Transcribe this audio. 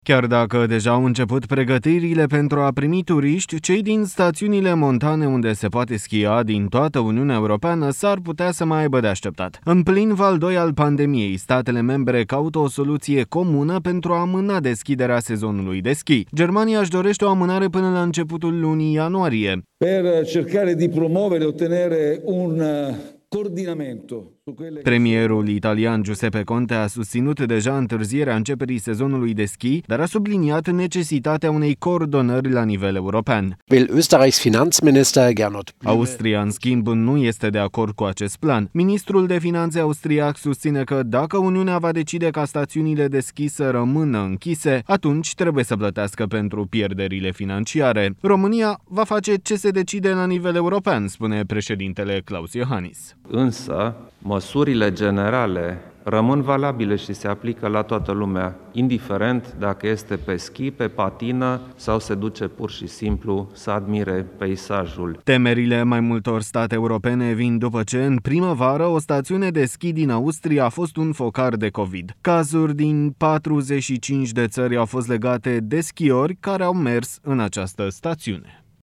Chiar dacă deja au început pregătirile pentru a primi turiști, cei din stațiunile montane unde se poate schia din toată Uniunea Europeană s-ar putea să mai aibă de așteptat. În plin val 2 al pandemiei, statele membre caută o soluție comună pentru a amâna deschiderea sezonului de schi. Germania își dorește o amânare până la începutul lunii ianuarie. Per cercare di promuovere e ottenere un coordinamento. Premierul italian Giuseppe Conte a susținut deja întârzierea începerii sezonului de schi, dar a subliniat necesitatea unei coordonări la nivel european. Austria, în schimb, nu este de acord cu acest plan. Ministrul de Finanțe austriac susține că dacă Uniunea va decide ca stațiunile de schi să rămână închise, atunci trebuie să plătească pentru pierderile financiare. România va face ce se decide la nivel european, spune președintele Klaus Iohannis. Însă, măsurile generale rămân valabile și se aplică la toată lumea, indiferent dacă este pe schi, pe patină sau se duce pur și simplu să admire peisajul. Temerile mai multor state europene vin după ce în primăvară o stațiune de schi din Austria a fost un focar de COVID. Cazuri din 45 de țări au fost legate de schiori care au mers în această stațiune.